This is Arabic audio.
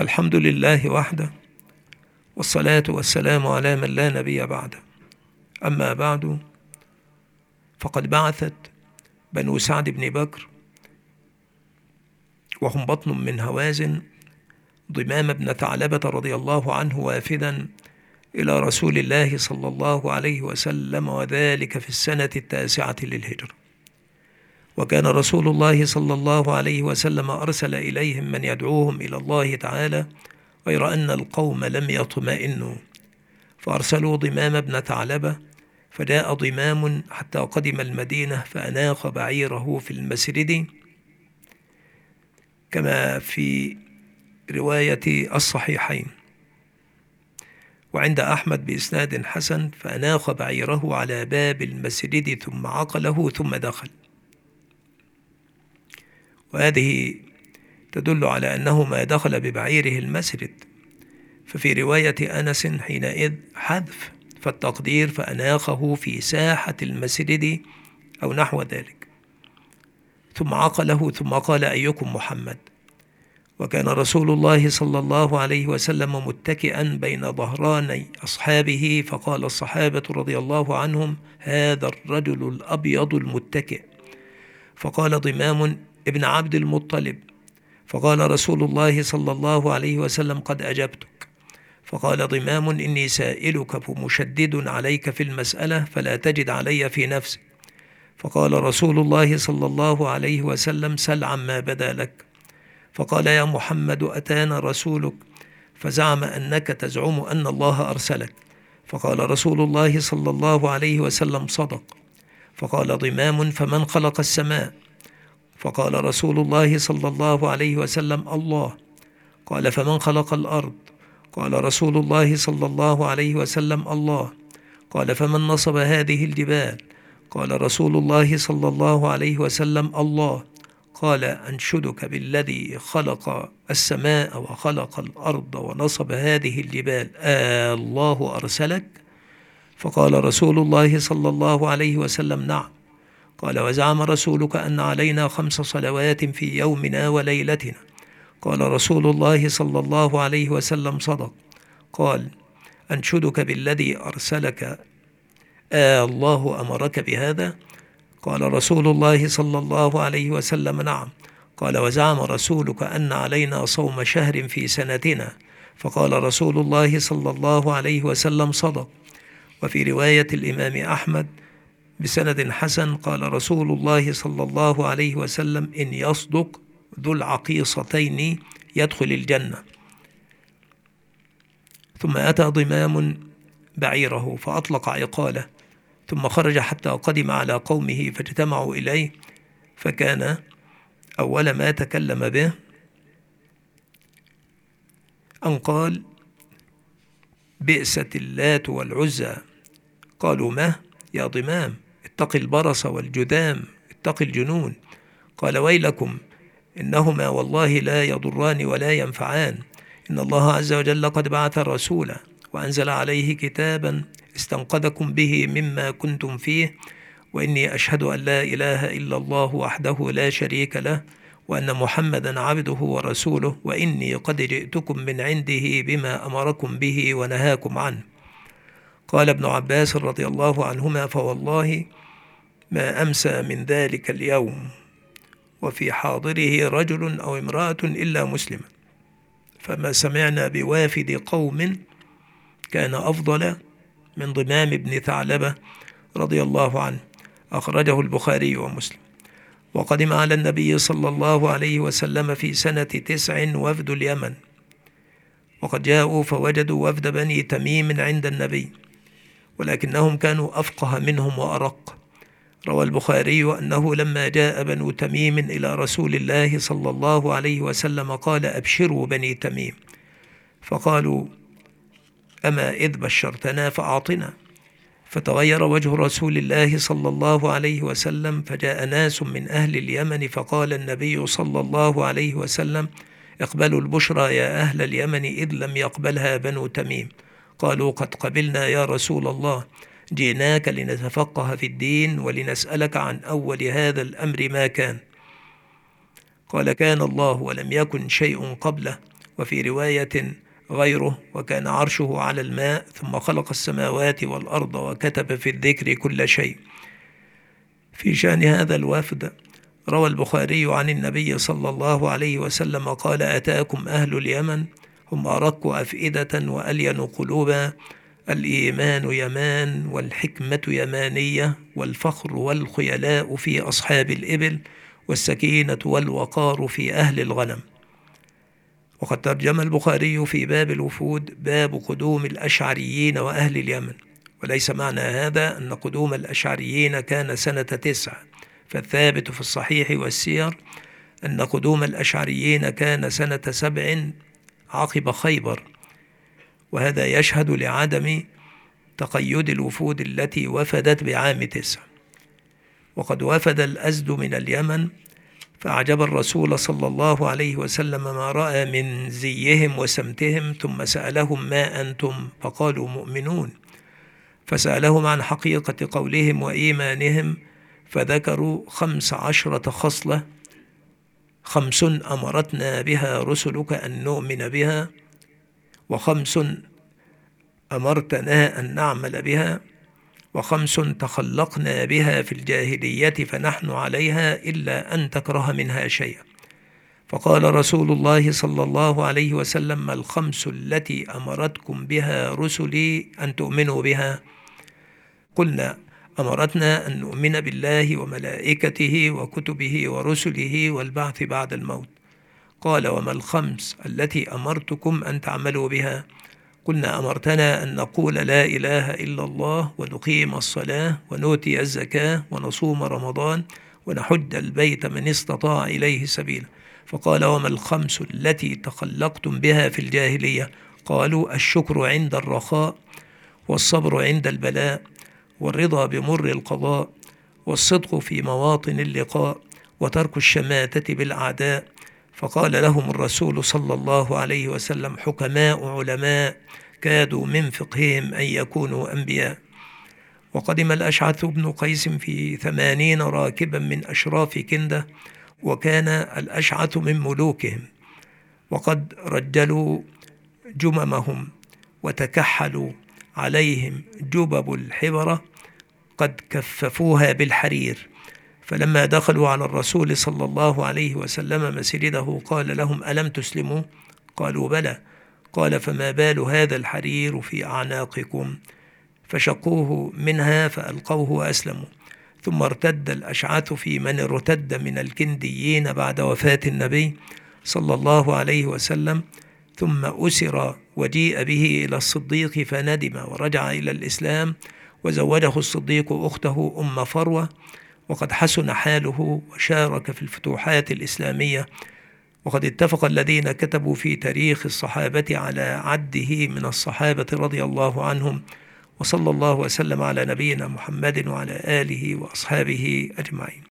الحمد لله وحده، والصلاة والسلام على من لا نبي بعده. أما بعد، فقد بعثت بنو سعد بن بكر وهم بطن من هوازن ضمام بن ثعلبة رضي الله عنه وافدا إلى رسول الله صلى الله عليه وسلم، وذلك في السنة 9 للهجرة. وكان رسول الله صلى الله عليه وسلم أرسل إليهم من يدعوهم إلى الله تعالى، غير أن القوم لم يطمئنوا، فأرسلوا ضمام بن ثعلبة، فجاء ضمام حتى قدم المدينة فأناخ بعيره في المسرد كما في رواية الصحيحين، وعند أحمد بإسناد حسن: فأناخ بعيره على باب المسجد ثم عقله ثم دخل. وهذه تدل على أنه ما دخل ببعيره المسجد، ففي رواية أنس حينئذ حذف، فالتقدير فأناخه في ساحة المسجد أو نحو ذلك، ثم عقله ثم قال: أيكم محمد؟ وكان رسول الله صلى الله عليه وسلم متكئا بين ظهراني أصحابه، فقال الصحابة رضي الله عنهم: هذا الرجل الأبيض المتكئ. فقال ضمام ابن عبد المطلب، فقال رسول الله صلى الله عليه وسلم: قد أجبتك. فقال ضمام: إني سائلك فمشدد عليك في المسألة فلا تجد علي في نفسك. فقال رسول الله صلى الله عليه وسلم: سل عما بدا لك. فقال: يا محمد، أتانا رسولك فزعم أنك تزعم أن الله أرسلك. فقال رسول الله صلى الله عليه وسلم: صدق. فقال ضمام: فمن خلق السماء؟ فقال رسول الله صلى الله عليه وسلم: الله. قال: فمن خلق الأرض؟ قال رسول الله صلى الله عليه وسلم: الله. قال: فمن نصب هذه الجبال؟ قال رسول الله صلى الله عليه وسلم: الله. قال: أنشدك بالذي خلق السماء وخلق الأرض ونصب هذه الجبال، الله أرسلك؟ فقال رسول الله صلى الله عليه وسلم: نعم. قال: وزعم رسولك أن علينا 5 صلوات في يومنا وليلتنا. قال رسول الله صلى الله عليه وسلم: صدق. قال: أنشدك بالذي أرسلك، الله أمرك بهذا؟ قال رسول الله صلى الله عليه وسلم: نعم. قال: وزعم رسولك أن علينا صوم شهر في سنتنا. فقال رسول الله صلى الله عليه وسلم: صدق. وفي رواية الإمام أحمد بسند حسن قال رسول الله صلى الله عليه وسلم: إن يصدق ذو العقيصتين يدخل الجنة. ثم أتى ضمام بعيره فأطلق عقاله، ثم خرج حتى قدم على قومه فاجتمعوا إليه، فكان أول ما تكلم به أن قال: بئست اللات والعزى. قالوا: ما يا ضمام؟ اتق البرص والجذام، اتق الجنون. قال: ويلكم، إنهما والله لا يضران ولا ينفعان. إن الله عز وجل قد بعث رسولا وأنزل عليه كتابا استنقذكم به مما كنتم فيه، وإني أشهد أن لا إله إلا الله وحده لا شريك له، وأن محمدا عبده ورسوله، وإني قد جئتكم من عنده بما أمركم به ونهاكم عنه. قال ابن عباس رضي الله عنهما: فوالله ما أمسى من ذلك اليوم وفي حاضره رجل أو امرأة إلا مسلما، فما سمعنا بوافد قوم كان أفضل من ضمام بن ثعلبة رضي الله عنه. أخرجه البخاري ومسلم. وقدم على النبي صلى الله عليه وسلم في سنة 9 وفد اليمن، وقد جاءوا فوجدوا وفد بني تميم عند النبي، ولكنهم كانوا أفقه منهم وأرق. روى البخاري أنه لما جاء بنو تميم إلى رسول الله صلى الله عليه وسلم قال: أبشروا بني تميم. فقالوا: أما إذ بشرتنا فأعطنا. فتغير وجه رسول الله صلى الله عليه وسلم، فجاء ناس من أهل اليمن، فقال النبي صلى الله عليه وسلم: اقبلوا البشرى يا أهل اليمن، إذ لم يقبلها بنو تميم. قالوا: قد قبلنا يا رسول الله، جئناك لنتفقه في الدين ولنسألك عن أول هذا الأمر ما كان. قال: كان الله ولم يكن شيء قبله، وفي رواية غيره: وكان عرشه على الماء ثم خلق السماوات والأرض وكتب في الذكر كل شيء. في شأن هذا الوفد روى البخاري عن النبي صلى الله عليه وسلم قال: أتاكم أهل اليمن هم أرق أفئدة وألين قلوبا، الإيمان يمان والحكمة يمانية والفخر والخيلاء في أصحاب الإبل والسكينة والوقار في أهل الغنم. وقد ترجم البخاري في باب الوفود باب قدوم الأشعريين وأهل اليمن، وليس معنى هذا أن قدوم الأشعريين كان سنة 9، فالثابت في الصحيح والسير أن قدوم الأشعريين كان سنة 7 عقب خيبر، وهذا يشهد لعدم تقيد الوفود التي وفدت بعام 9. وقد وفد الأزد من اليمن فأعجب الرسول صلى الله عليه وسلم ما رأى من زيهم وسمتهم، ثم سألهم: ما أنتم؟ فقالوا: مؤمنون. فسألهم عن حقيقة قولهم وإيمانهم فذكروا 15 خصلة: 5 أمرتنا بها رسلك أن نؤمن بها، و5 أمرتنا أن نعمل بها، و5 تخلقنا بها في الجاهلية فنحن عليها إلا أن تكره منها شيئا. فقال رسول الله صلى الله عليه وسلم: ما ال5 التي أمرتكم بها رسلي أن تؤمنوا بها؟ قلنا: أمرتنا أن نؤمن بالله وملائكته وكتبه ورسله والبعث بعد الموت. قال: وما ال5 التي أمرتكم أن تعملوا بها؟ قلنا: أمرتنا أن نقول لا إله إلا الله ونقيم الصلاة ونؤتي الزكاة ونصوم رمضان ونحج البيت من استطاع إليه سبيلا. فقال: وما ال5 التي تخلقتم بها في الجاهلية؟ قالوا: الشكر عند الرخاء، والصبر عند البلاء، والرضا بمر القضاء، والصدق في مواطن اللقاء، وترك الشماتة بالأعداء. فقال لهم الرسول صلى الله عليه وسلم: حكماء علماء كادوا من فقههم أن يكونوا أنبياء. وقدم الأشعث بن قيس في 80 راكبا من أشراف كندة، وكان الأشعث من ملوكهم، وقد رجلوا جممهم وتكحلوا عليهم جبب الحبرة قد كففوها بالحرير. فلما دخلوا على الرسول صلى الله عليه وسلم مسجده قال لهم: ألم تسلموا؟ قالوا: بلى. قال: فما بال هذا الحرير في أعناقكم؟ فشقوه منها فألقوه وأسلموا. ثم ارتد الأشعث في من ارتد من الكنديين بعد وفاة النبي صلى الله عليه وسلم، ثم أسر وجيء به إلى الصديق فندم ورجع إلى الإسلام، وزوجه الصديق أخته أم فروة، وقد حسن حاله وشارك في الفتوحات الإسلامية. وقد اتفق الذين كتبوا في تاريخ الصحابة على عده من الصحابة رضي الله عنهم. وصلى الله وسلم على نبينا محمد وعلى آله وأصحابه أجمعين.